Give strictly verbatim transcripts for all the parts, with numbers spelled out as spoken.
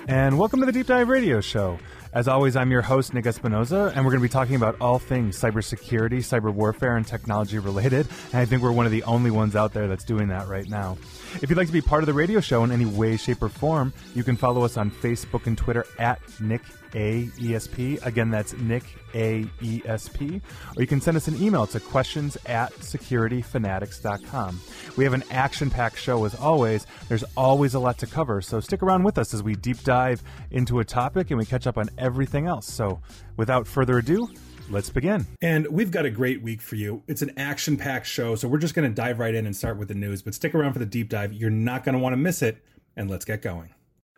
and welcome to the Deep Dive Radio Show. As always, I'm your host, Nick Espinoza, and we're going to be talking about all things cybersecurity, cyber warfare, and technology related, and I think we're one of the only ones out there that's doing that right now. If you'd like to be part of the radio show in any way, shape, or form, you can follow us on Facebook and Twitter at Nick A E S P. Again, that's Nick A E S P. Or you can send us an email to questions at security fanatics dot com. We have an action-packed show as always. There's always a lot to cover, so stick around with us as we deep dive into a topic and we catch up on everything else. So without further ado, let's begin. And we've got a great week for you. It's an action-packed show, so we're just going to dive right in and start with the news. But stick around for the deep dive. You're not going to want to miss it, and let's get going.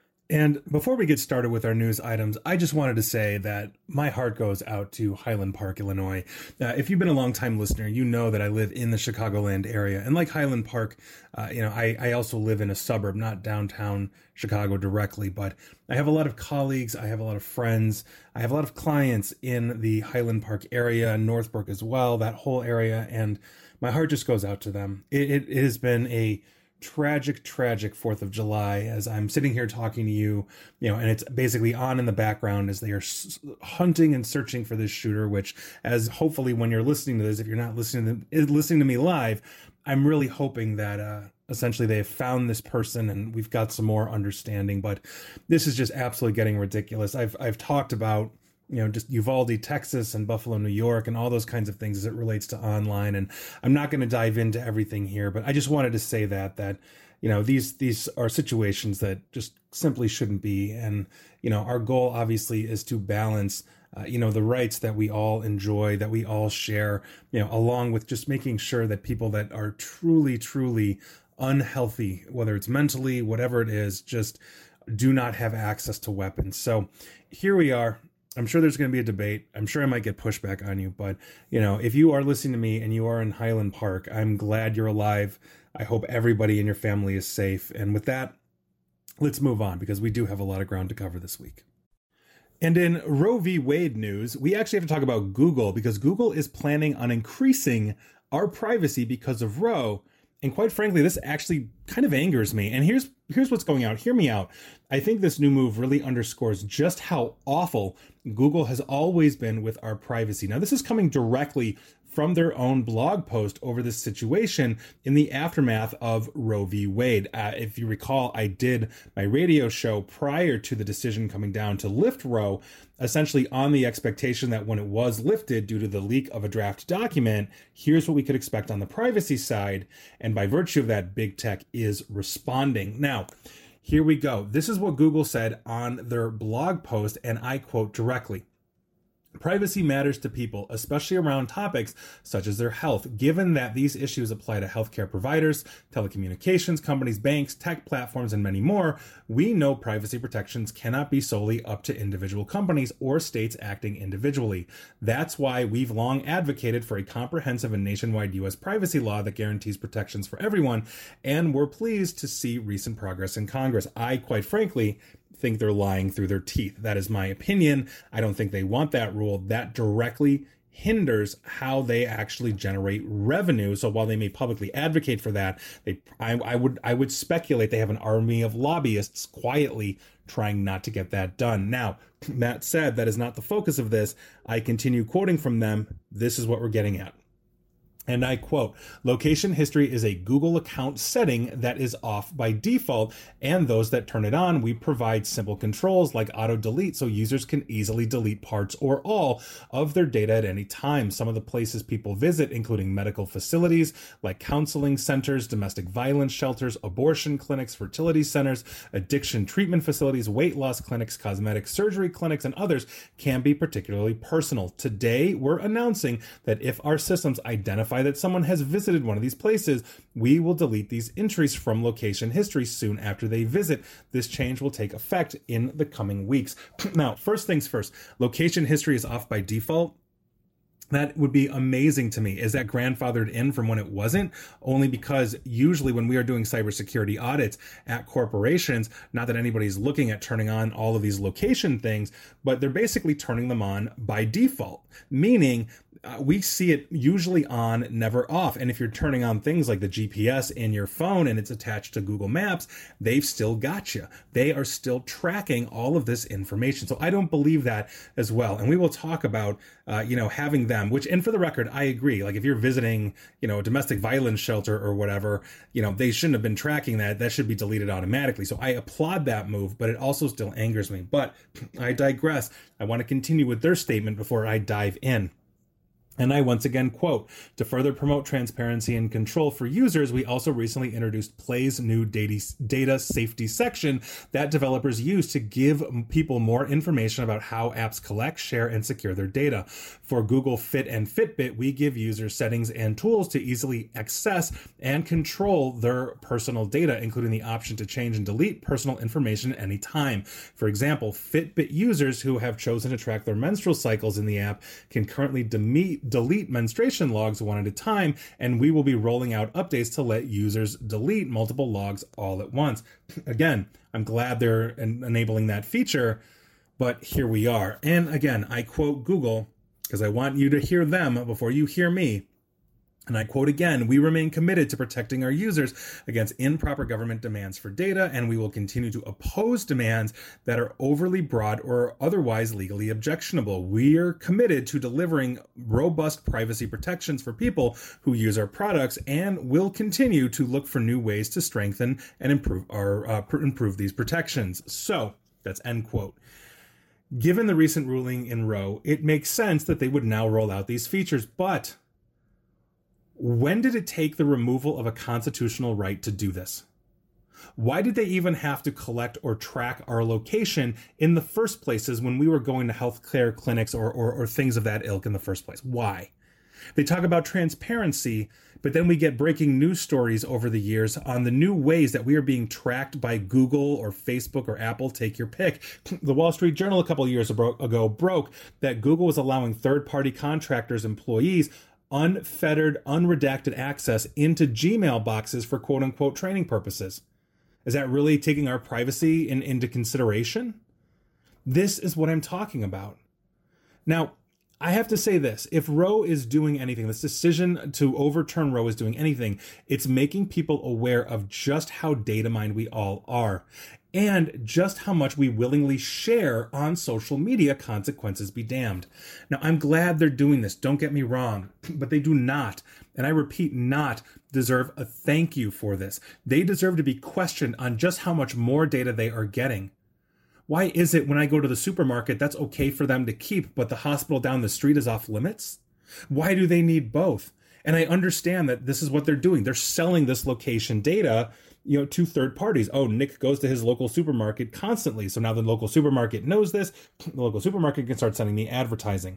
And before we get started with our news items, I just wanted to say that my heart goes out to Highland Park, Illinois. Uh, if you've been a long-time listener, you know that I live in the Chicagoland area. And like Highland Park, uh, you know, I, I also live in a suburb, not downtown Chicago directly, but I have a lot of colleagues, I have a lot of friends, I have a lot of clients in the Highland Park area, Northbrook as well, that whole area, and my heart just goes out to them. It, it, it has been a tragic, tragic fourth of July as I'm sitting here talking to you, you know, and it's basically on in the background as they are s- hunting and searching for this shooter, which as hopefully when you're listening to this, if you're not listening to, listening to me live, I'm really hoping that uh, essentially they have found this person and we've got some more understanding, but this is just absolutely getting ridiculous. I've, I've talked about you know, just Uvalde, Texas and Buffalo, New York and all those kinds of things as it relates to online. And I'm not going to dive into everything here, but I just wanted to say that, that, you know, these, these are situations that just simply shouldn't be. And, you know, our goal obviously is to balance, uh, you know, the rights that we all enjoy, that we all share, you know, along with just making sure that people that are truly, truly unhealthy, whether it's mentally, whatever it is, just do not have access to weapons. So here we are. I'm sure there's going to be a debate. I'm sure I might get pushback on you, but you know, if you are listening to me and you are in Highland Park, I'm glad you're alive. I hope everybody in your family is safe. And with that, let's move on because we do have a lot of ground to cover this week. And in Roe v. Wade news, we actually have to talk about Google because Google is planning on increasing our privacy because of Roe. And quite frankly, this actually kind of angers me. And here's here's what's going on. Hear me out. I think this new move really underscores just how awful Google has always been with our privacy. Now, this is coming directly from their own blog post over this situation in the aftermath of Roe v. Wade. Uh, if you recall, I did my radio show prior to the decision coming down to lift Roe, essentially on the expectation that when it was lifted due to the leak of a draft document, here's what we could expect on the privacy side. And by virtue of that, big tech is responding. Now, here we go. This is what Google said on their blog post, and I quote directly. Privacy matters to people, especially around topics such as their health, given that these issues apply to healthcare providers, telecommunications companies, banks, tech platforms, and many more. We know privacy protections cannot be solely up to individual companies or states acting individually. That's why we've long advocated for a comprehensive and nationwide U S privacy law that guarantees protections for everyone, and we're pleased to see recent progress in Congress. I, quite frankly, think they're lying through their teeth. That is my opinion. I don't think they want that rule. That directly hinders how they actually generate revenue. So while they may publicly advocate for that, they I, I would I would speculate they have an army of lobbyists quietly trying not to get that done. Now, that said, that is not the focus of this. I continue quoting from them. This is what we're getting at. And I quote, location history is a Google account setting that is off by default, and those that turn it on, we provide simple controls like auto delete so users can easily delete parts or all of their data at any time. Some of the places people visit, including medical facilities like counseling centers, domestic violence shelters, abortion clinics, fertility centers, addiction treatment facilities, weight loss clinics, cosmetic surgery clinics, and others, can be particularly personal. Today, we're announcing that if our systems identify that someone has visited one of these places, we will delete these entries from location history soon after they visit. This change will take effect in the coming weeks. Now, first things first, location history is off by default. That would be amazing to me. Is that grandfathered in from when it wasn't? Only because usually when we are doing cybersecurity audits at corporations, not that anybody's looking at turning on all of these location things, but they're basically turning them on by default, meaning uh, we see it usually on, never off. And if you're turning on things like the G P S in your phone and it's attached to Google Maps, they've still got you. They are still tracking all of this information. So I don't believe that as well. And we will talk about, uh, you know, having them, which, and for the record, I agree. Like if you're visiting, you know, a domestic violence shelter or whatever, you know, they shouldn't have been tracking that. That should be deleted automatically. So I applaud that move, but it also still angers me. But I digress. I want to continue with their statement before I dive in. And I once again quote, to further promote transparency and control for users, we also recently introduced Play's new data, data safety section that developers use to give people more information about how apps collect, share, and secure their data. For Google Fit and Fitbit, we give users settings and tools to easily access and control their personal data, including the option to change and delete personal information at any time. For example, Fitbit users who have chosen to track their menstrual cycles in the app can currently delete delete menstruation logs one at a time, and we will be rolling out updates to let users delete multiple logs all at once. Again, I'm glad they're en- enabling that feature, but here we are. And again, I quote Google because I want you to hear them before you hear me. And I quote again, we remain committed to protecting our users against improper government demands for data, and we will continue to oppose demands that are overly broad or otherwise legally objectionable. We are committed to delivering robust privacy protections for people who use our products and will continue to look for new ways to strengthen and improve our uh, pr- improve these protections. So that's end quote. Given the recent ruling in Roe, it makes sense that they would now roll out these features, but when did it take the removal of a constitutional right to do this? Why did they even have to collect or track our location in the first places when we were going to healthcare clinics or, or, or things of that ilk in the first place? Why? They talk about transparency, but then we get breaking news stories over the years on the new ways that we are being tracked by Google or Facebook or Apple, take your pick. The Wall Street Journal a couple of years ago broke that Google was allowing third-party contractors' employees unfettered, unredacted access into Gmail boxes for quote-unquote training purposes. Is that really taking our privacy in, into consideration? This is what I'm talking about. Now, I have to say this. If Roe is doing anything, this decision to overturn Roe is doing anything, it's making people aware of just how data mined we all are and just how much we willingly share on social media, consequences be damned. Now, I'm glad they're doing this. Don't get me wrong, but they do not, and I repeat, not deserve a thank you for this. They deserve to be questioned on just how much more data they are getting. Why is it when I go to the supermarket, that's okay for them to keep, but the hospital down the street is off limits? Why do they need both? And I understand that this is what they're doing. They're selling this location data, you know, to third parties. Oh, Nick goes to his local supermarket constantly. So now the local supermarket knows this. The local supermarket can start sending me advertising.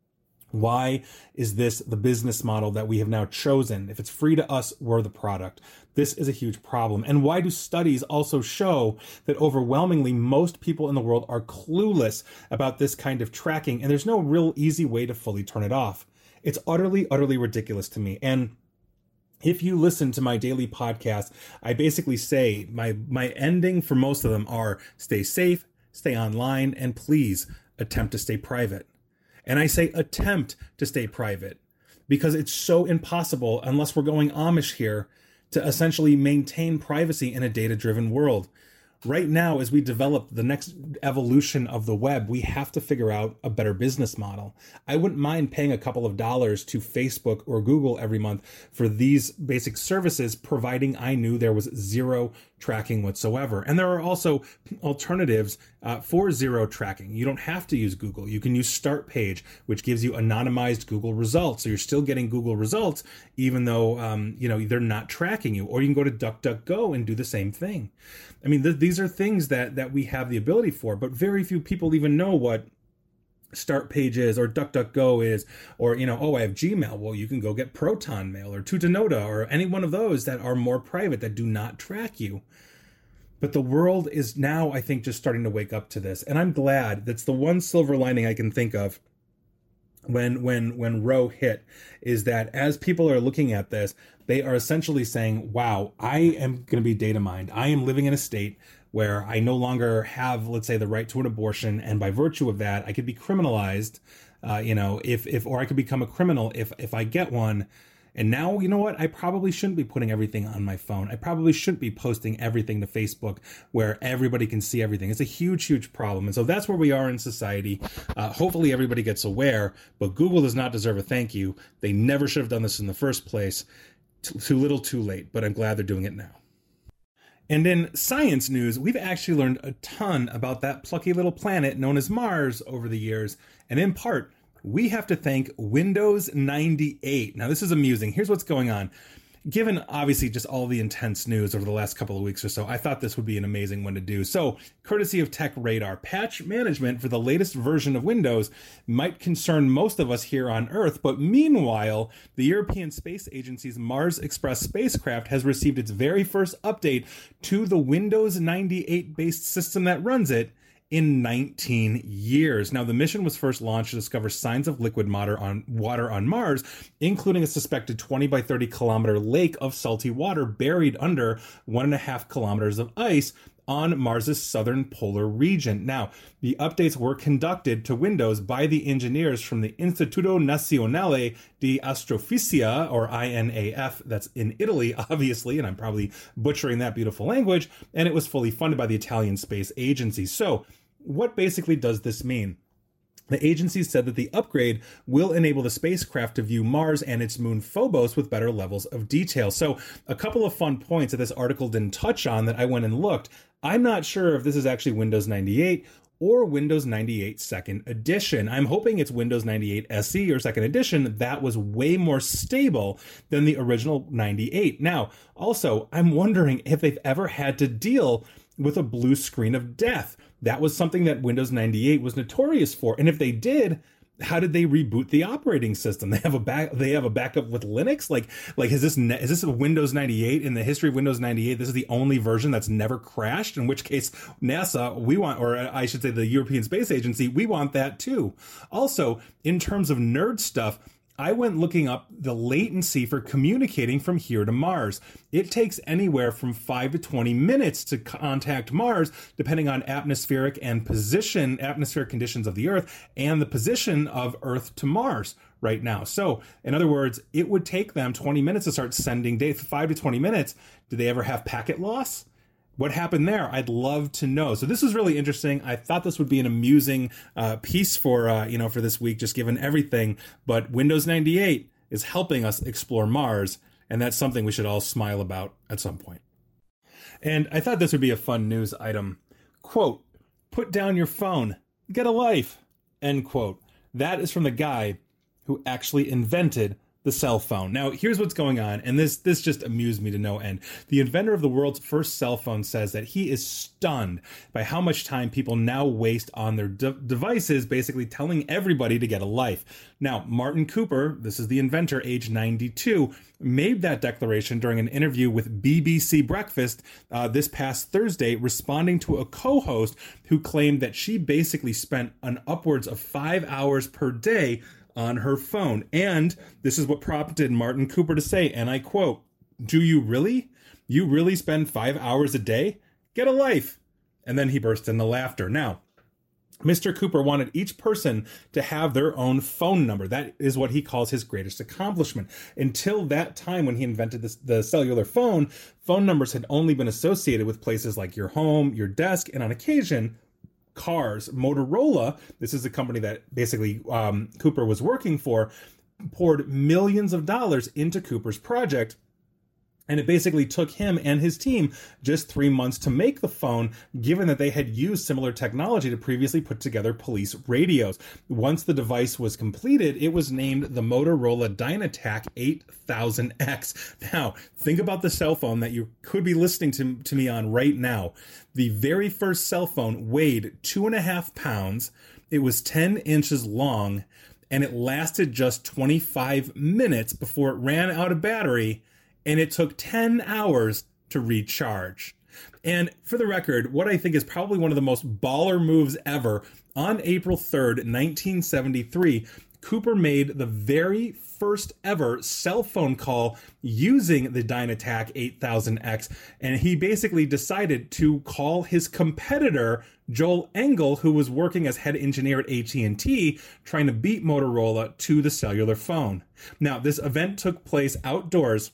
Why is this the business model that we have now chosen? If it's free to us, we're the product. This is a huge problem. And why do studies also show that overwhelmingly most people in the world are clueless about this kind of tracking, and there's no real easy way to fully turn it off? It's utterly, utterly ridiculous to me. And if you listen to my daily podcast, I basically say my, my ending for most of them are stay safe, stay online, and please attempt to stay private. And I say attempt to stay private because it's so impossible, unless we're going Amish here, to essentially maintain privacy in a data-driven world. Right now, as we develop the next evolution of the web, we have to figure out a better business model. I wouldn't mind paying a couple of dollars to Facebook or Google every month for these basic services, providing I knew there was zero tracking whatsoever. And there are also alternatives uh, for zero tracking. You don't have to use Google. You can use Start Page, which gives you anonymized Google results. So you're still getting Google results, even though um, you know they're not tracking you. Or you can go to DuckDuckGo and do the same thing. I mean, th- these are things that that we have the ability for, but very few people even know what Start Page is or DuckDuckGo is, or, you know, oh, I have Gmail. Well, you can go get Proton Mail or Tutanota or any one of those that are more private that do not track you. But the world is now, I think, just starting to wake up to this. And I'm glad. That's the one silver lining I can think of when when when Roe hit, is that as people are looking at this, they are essentially saying, wow, I am going to be data mined. I am living in a state where I no longer have, let's say, the right to an abortion, and by virtue of that, I could be criminalized, uh, you know, if if or I could become a criminal if if I get one. And now, you know what? I probably shouldn't be putting everything on my phone. I probably shouldn't be posting everything to Facebook where everybody can see everything. It's a huge, huge problem. And so that's where we are in society. Uh, hopefully everybody gets aware, but Google does not deserve a thank you. They never should have done this in the first place. Too, too little, too late, but I'm glad they're doing it now. And in science news, we've actually learned a ton about that plucky little planet known as Mars over the years. And in part, we have to thank Windows ninety-eight. Now, this is amusing. Here's what's going on. Given, obviously, just all the intense news over the last couple of weeks or so, I thought this would be an amazing one to do. So, courtesy of Tech Radar, patch management for the latest version of Windows might concern most of us here on Earth, but meanwhile, the European Space Agency's Mars Express spacecraft has received its very first update to the Windows ninety-eight-based system that runs it in nineteen years. Now, the mission was first launched to discover signs of liquid water on water on Mars, including a suspected twenty by thirty kilometer lake of salty water buried under one and a half kilometers of ice on Mars's southern polar region. Now, the updates were conducted to Windows by the engineers from the Istituto Nazionale di Astrofisica, or I N A F, that's in Italy, obviously, and I'm probably butchering that beautiful language, and it was fully funded by the Italian Space Agency. So, what basically does this mean? The agency said that the upgrade will enable the spacecraft to view Mars and its moon Phobos with better levels of detail. So a couple of fun points that this article didn't touch on that I went and looked. I'm not sure if this is actually Windows ninety-eight or Windows ninety-eight Second Edition. I'm hoping it's Windows ninety-eight S E or Second Edition. That was way more stable than the original ninety-eight. Now, also, I'm wondering if they've ever had to deal with a blue screen of death. That was something that Windows ninety-eight was notorious for. And if they did, how did they reboot the operating system? They have a back. They have a backup with Linux. Like, like is this is this a Windows ninety-eight in the history of Windows ninety-eight? This is the only version that's never crashed. In which case, NASA, we want, or I should say, the European Space Agency, we want that too. Also, in terms of nerd stuff, I went looking up the latency for communicating from here to Mars. It takes anywhere from five to twenty minutes to contact Mars, depending on atmospheric and position, atmospheric conditions of the Earth, and the position of Earth to Mars right now. So, in other words, it would take them twenty minutes to start sending data. five to twenty minutes. Did they ever have packet loss? What happened there? I'd love to know. So this is really interesting. I thought this would be an amusing uh, piece for uh, you know for this week, just given everything. But Windows ninety-eight is helping us explore Mars, and that's something we should all smile about at some point. And I thought this would be a fun news item. Quote, "Put down your phone. Get a life." End quote. That is from the guy who actually invented the cell phone. Now, here's what's going on, and this this just amused me to no end. The inventor of the world's first cell phone says that he is stunned by how much time people now waste on their de- devices, basically telling everybody to get a life. Now, Martin Cooper, this is the inventor, age ninety-two, made that declaration during an interview with B B C Breakfast uh, this past Thursday, responding to a co-host who claimed that she basically spent an upwards of five hours per day on her phone. And this is what prompted Martin Cooper to say, and I quote, "Do you really? You really spend five hours a day? Get a life." And then he burst into laughter. Now, Mister Cooper wanted each person to have their own phone number. That is what he calls his greatest accomplishment. Until that time when he invented this, the cellular phone, phone numbers had only been associated with places like your home, your desk, and on occasion, cars. Motorola, this is the company that basically um, Cooper was working for, poured millions of dollars into Cooper's project. And it basically took him and his team just three months to make the phone, given that they had used similar technology to previously put together police radios. Once the device was completed, it was named the Motorola Dynatac eight thousand X. Now, think about the cell phone that you could be listening to, to me on right now. The very first cell phone weighed two and a half pounds. It was ten inches long, and it lasted just twenty-five minutes before it ran out of battery. And it took ten hours to recharge. And for the record, what I think is probably one of the most baller moves ever, on April third, nineteen seventy-three, Cooper made the very first ever cell phone call using the Dynatac eight thousand X, and he basically decided to call his competitor Joel Engel, who was working as head engineer at A T and T, trying to beat Motorola to the cellular phone. Now, this event took place outdoors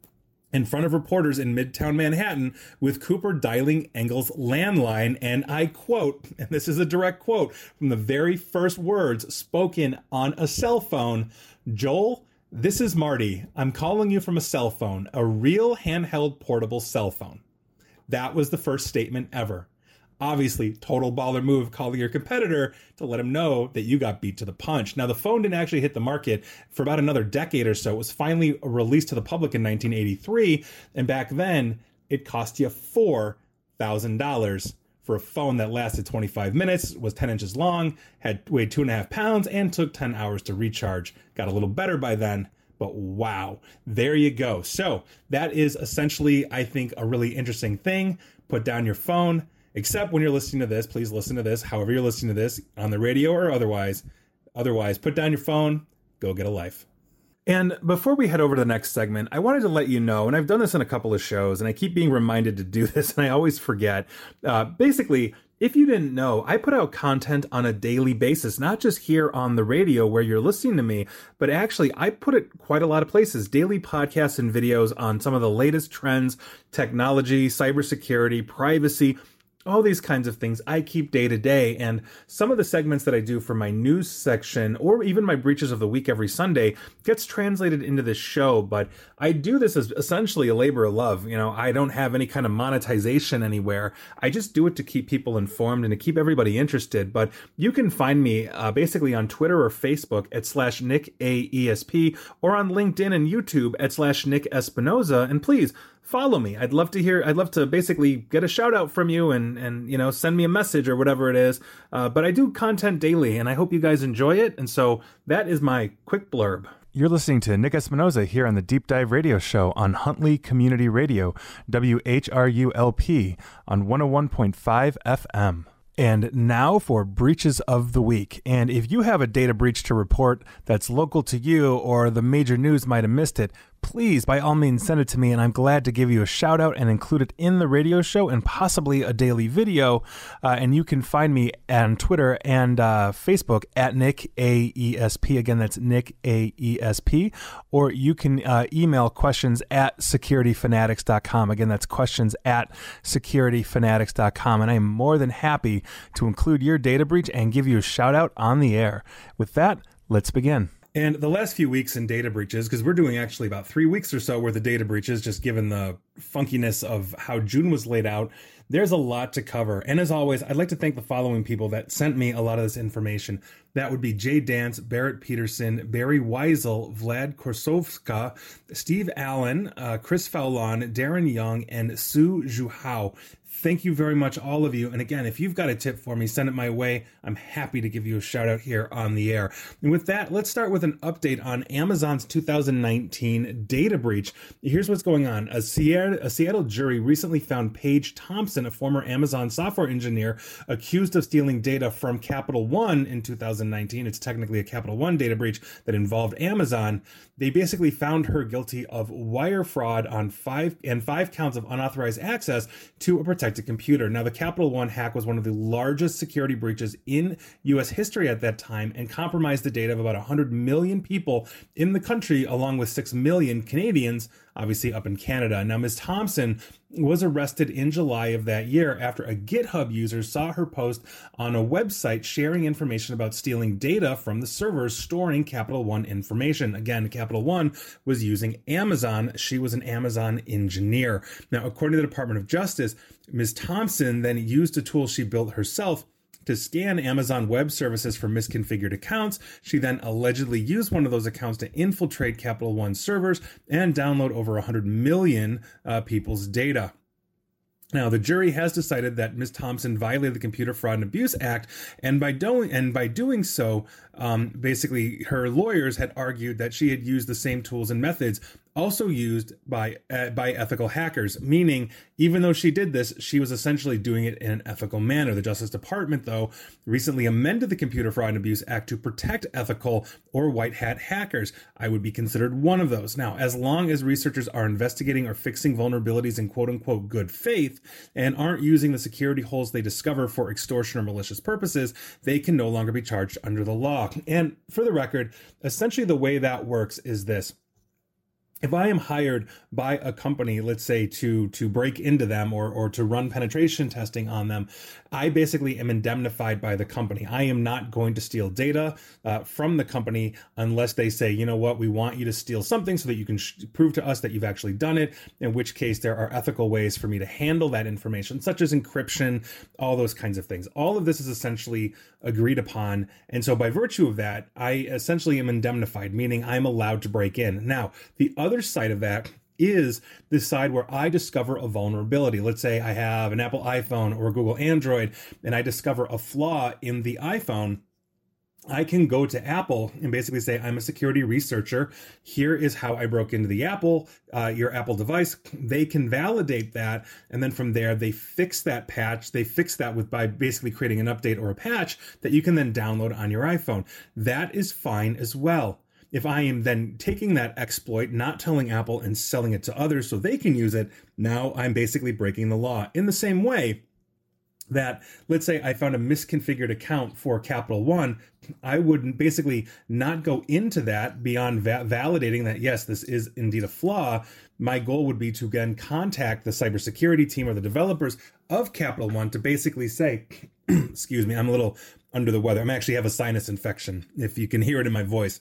in front of reporters in Midtown Manhattan, with Cooper dialing Engel's landline, and I quote, and this is a direct quote from the very first words spoken on a cell phone, "Joel, this is Marty. I'm calling you from a cell phone, a real handheld portable cell phone." That was the first statement ever. Obviously, total baller move calling your competitor to let him know that you got beat to the punch. Now, the phone didn't actually hit the market for about another decade or so. It was finally released to the public in nineteen eighty-three, and back then, it cost you four thousand dollars for a phone that lasted twenty-five minutes, was ten inches long, had weighed two and a half pounds, and took ten hours to recharge. Got a little better by then, but wow, there you go. So that is essentially, I think, a really interesting thing. Put down your phone. Except when you're listening to this, please listen to this, however you're listening to this, on the radio or otherwise. Otherwise, put down your phone, go get a life. And before we head over to the next segment, I wanted to let you know, and I've done this in a couple of shows, and I keep being reminded to do this, and I always forget. Uh, basically, if you didn't know, I put out content on a daily basis, not just here on the radio where you're listening to me, but actually I put it quite a lot of places, daily podcasts and videos on some of the latest trends, technology, cybersecurity, privacy, all these kinds of things I keep day to day. And some of the segments that I do for my news section, or even my Breaches of the Week every Sunday, gets translated into this show. But I do this as essentially a labor of love. You know, I don't have any kind of monetization anywhere. I just do it to keep people informed and to keep everybody interested. But you can find me uh, basically on Twitter or Facebook at slash Nick A E S P, or on LinkedIn and YouTube at slash Nick Espinoza. And please, follow me. I'd love to hear, I'd love to basically get a shout out from you and, and, you know, send me a message or whatever it is. Uh, but I do content daily and I hope you guys enjoy it. And so that is my quick blurb. You're listening to Nick Espinoza here on the Deep Dive Radio Show on Huntley Community Radio, W H R U L P on one oh one point five F M. And now for Breaches of the Week. And if you have a data breach to report that's local to you or the major news might have missed it, please, by all means, send it to me, and I'm glad to give you a shout out and include it in the radio show and possibly a daily video. Uh, and you can find me on Twitter and uh, Facebook at Nick A E S P. Again, that's Nick A E S P. Or you can uh, email questions at security fanatics dot com. Again, that's questions at security fanatics dot com. And I am more than happy to include your data breach and give you a shout out on the air. With that, let's begin. And the last few weeks in data breaches, because we're doing actually about three weeks or so worth of data breaches, just given the funkiness of how June was laid out, there's a lot to cover. And as always, I'd like to thank the following people that sent me a lot of this information. That would be Jay Dance, Barrett Peterson, Barry Weisel, Vlad Korsovska, Steve Allen, uh, Chris Fowlon, Darren Young, and Sue Zhuhao. Thank you very much, all of you. And again, if you've got a tip for me, send it my way. I'm happy to give you a shout out here on the air. And with that, let's start with an update on Amazon's two thousand nineteen data breach. Here's what's going on. A Seattle, a Seattle jury recently found Paige Thompson, a former Amazon software engineer, accused of stealing data from Capital One in two thousand nineteen. It's technically a Capital One data breach that involved Amazon. They basically found her guilty of wire fraud on five and five counts of unauthorized access to a protected computer. Now, the Capital One hack was one of the largest security breaches in U S history at that time and compromised the data of about one hundred million people in the country, along with six million Canadians, obviously up in Canada. Now, Miz Thompson was arrested in July of that year after a GitHub user saw her post on a website sharing information about stealing data from the servers storing Capital One information. Again, Capital One was using Amazon. She was an Amazon engineer. Now, according to the Department of Justice, Miz Thompson then used a tool she built herself to scan Amazon Web Services for misconfigured accounts. She then allegedly used one of those accounts to infiltrate Capital One servers and download over one hundred million uh, people's data. Now, the jury has decided that Miz Thompson violated the Computer Fraud and Abuse Act, and by doing and by doing so, um, basically her lawyers had argued that she had used the same tools and methods also used by uh, by ethical hackers, meaning even though she did this, she was essentially doing it in an ethical manner. The Justice Department, though, recently amended the Computer Fraud and Abuse Act to protect ethical or white hat hackers. I would be considered one of those. Now, as long as researchers are investigating or fixing vulnerabilities in quote unquote good faith and aren't using the security holes they discover for extortion or malicious purposes, they can no longer be charged under the law. And for the record, essentially the way that works is this. If I am hired by a company, let's say to to break into them or or to run penetration testing on them, I basically am indemnified by the company. I am not going to steal data uh, from the company unless they say, you know what, we want you to steal something so that you can sh- prove to us that you've actually done it, in which case there are ethical ways for me to handle that information, such as encryption, all those kinds of things. All of this is essentially agreed upon. And so by virtue of that, I essentially am indemnified, meaning I'm allowed to break in. Now, the other side of that is the side where I discover a vulnerability. Let's say I have an Apple iPhone or a Google Android, and I discover a flaw in the iPhone. I can go to Apple and basically say, I'm a security researcher. Here is how I broke into the Apple, uh, your Apple device. They can validate that. And then from there, they fix that patch. They fix that with by basically creating an update or a patch that you can then download on your iPhone. That is fine as well. If I am then taking that exploit, not telling Apple and selling it to others so they can use it, now I'm basically breaking the law. In the same way that, let's say I found a misconfigured account for Capital One, I would basically not go into that beyond va- validating that, yes, this is indeed a flaw. My goal would be to again contact the cybersecurity team or the developers of Capital One to basically say, excuse me, I'm a little under the weather. I actually have a sinus infection, if you can hear it in my voice.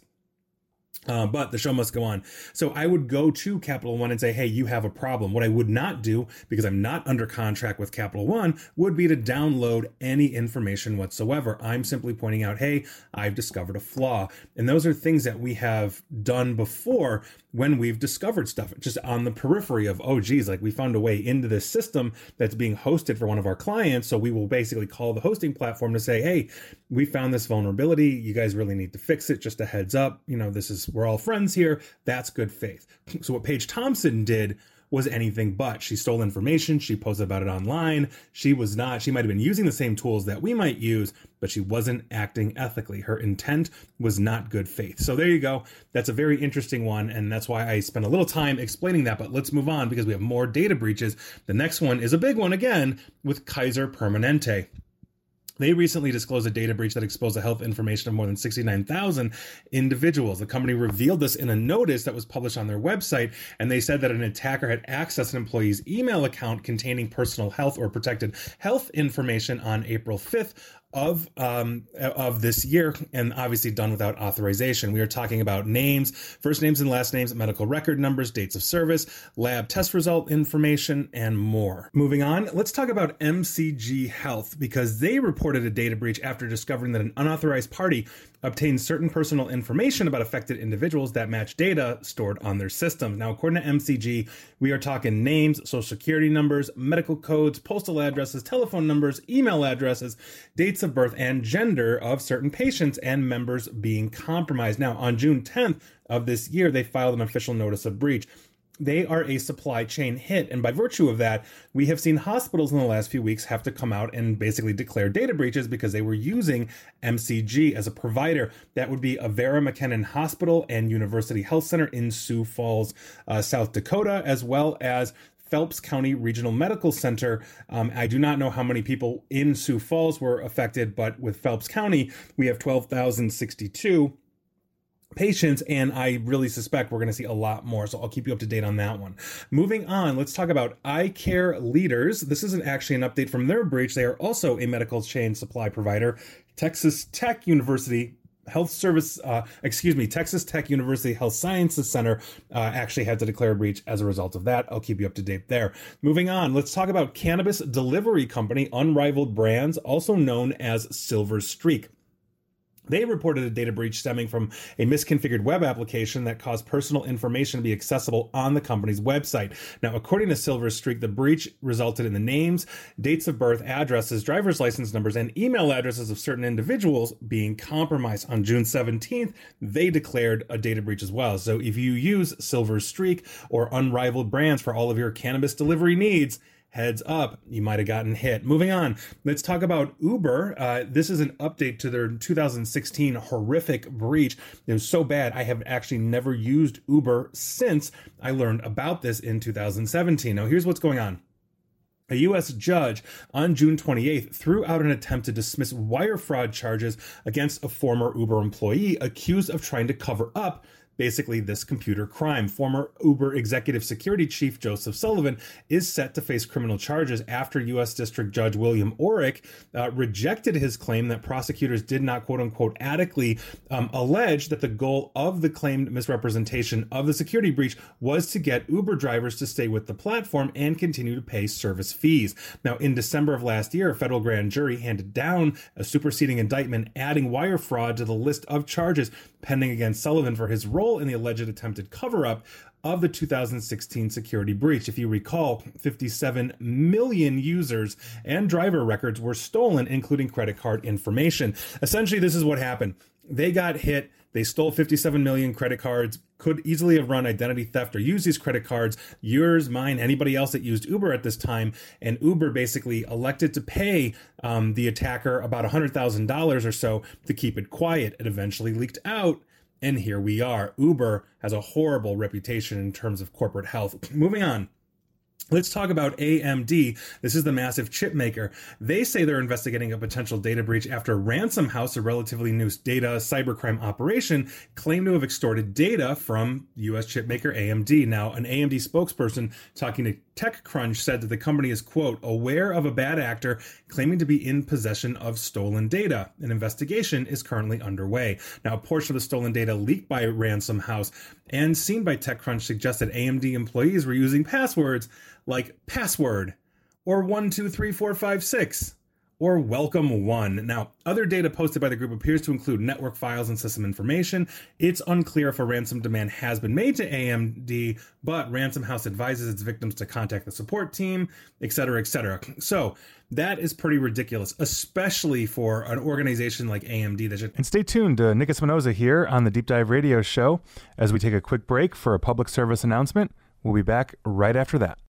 Uh, but the show must go on. So I would go to Capital One and say, hey, you have a problem. What I would not do, because I'm not under contract with Capital One, would be to download any information whatsoever. I'm simply pointing out, hey, I've discovered a flaw. And those are things that we have done before when we've discovered stuff just on the periphery of, oh, geez, like we found a way into this system that's being hosted for one of our clients. So we will basically call the hosting platform to say, hey, we found this vulnerability. You guys really need to fix it. Just a heads up. You know, this is, we're all friends here. That's good faith. So what Paige Thompson did was anything but. She stole information. She posted about it online. She was not, she might have been using the same tools that we might use, but she wasn't acting ethically. Her intent was not good faith. So there you go. That's a very interesting one. And that's why I spent a little time explaining that, but let's move on because we have more data breaches. The next one is a big one again with Kaiser Permanente. They recently disclosed a data breach that exposed the health information of more than sixty-nine thousand individuals. The company revealed this in a notice that was published on their website, and they said that an attacker had accessed an employee's email account containing personal health or protected health information on April fifth of um of this year, and obviously done without authorization. We are talking about names, first names and last names, medical record numbers, dates of service, lab test result information, and more. Moving on, let's talk about M C G Health, because they reported a data breach after discovering that an unauthorized party obtained certain personal information about affected individuals that match data stored on their systems. Now, according to M C G, we are talking names, social security numbers, medical codes, postal addresses, telephone numbers, email addresses, dates of birth, and gender of certain patients and members being compromised. Now, on June tenth of this year, they filed an official notice of breach. They are a supply chain hit. And by virtue of that, we have seen hospitals in the last few weeks have to come out and basically declare data breaches because they were using M C G as a provider. That would be Avera McKinnon Hospital and University Health Center in Sioux Falls, uh, South Dakota, as well as Phelps County Regional Medical Center. Um, I do not know how many people in Sioux Falls were affected, but with Phelps County, we have twelve thousand sixty-two patients, and I really suspect we're going to see a lot more, so I'll keep you up to date on that one. Moving on, let's talk about Eye Care Leaders. This isn't actually an update from their breach. They are also a medical chain supply provider. Texas Tech University Health Service, uh, excuse me, Texas Tech University Health Sciences Center uh, actually had to declare a breach as a result of that. I'll keep you up to date there. Moving on, let's talk about cannabis delivery company Unrivaled Brands, also known as Silver Streak. They reported a data breach stemming from a misconfigured web application that caused personal information to be accessible on the company's website. Now, according to Silver Streak, the breach resulted in the names, dates of birth, addresses, driver's license numbers, and email addresses of certain individuals being compromised. On June seventeenth, they declared a data breach as well. So if you use Silver Streak or Unrivaled Brands for all of your cannabis delivery needs, heads up, you might have gotten hit. Moving on, let's talk about Uber. Uh, this is an update to their two thousand sixteen horrific breach. It was so bad, I have actually never used Uber since I learned about this in two thousand seventeen. Now, here's what's going on. A U S judge on June twenty-eighth threw out an attempt to dismiss wire fraud charges against a former Uber employee accused of trying to cover up basically this computer crime. Former Uber executive security chief Joseph Sullivan is set to face criminal charges after U S District Judge William Orrick uh, rejected his claim that prosecutors did not, quote unquote, adequately um, allege that the goal of the claimed misrepresentation of the security breach was to get Uber drivers to stay with the platform and continue to pay service fees. Now, in December of last year, a federal grand jury handed down a superseding indictment adding wire fraud to the list of charges pending against Sullivan for his role in the alleged attempted cover-up of the two thousand sixteen security breach. If you recall, fifty-seven million users and driver records were stolen, including credit card information. Essentially, this is what happened. They got hit. They stole fifty-seven million credit cards, could easily have run identity theft or used these credit cards, yours, mine, anybody else that used Uber at this time. And Uber basically elected to pay um, the attacker about one hundred thousand dollars or so to keep it quiet. It eventually leaked out. And here we are. Uber has a horrible reputation in terms of corporate health. Moving on. Let's talk about A M D. This is the massive chip maker. They say they're investigating a potential data breach after Ransom House, a relatively new data cybercrime operation, claimed to have extorted data from U S chip maker A M D. Now, an A M D spokesperson talking to TechCrunch said that the company is, quote, aware of a bad actor claiming to be in possession of stolen data. An investigation is currently underway. Now, a portion of the stolen data leaked by Ransom House and seen by TechCrunch suggests that A M D employees were using passwords like password or one two three four five six or welcome one. Now, other data posted by the group appears to include network files and system information. It's unclear if a ransom demand has been made to A M D, but Ransom House advises its victims to contact the support team, et cetera, et cetera. So that is pretty ridiculous, especially for an organization like A M D. That should- and stay tuned to Nick Espinoza here on the Deep Dive Radio Show as we take a quick break for a public service announcement. We'll be back right after that.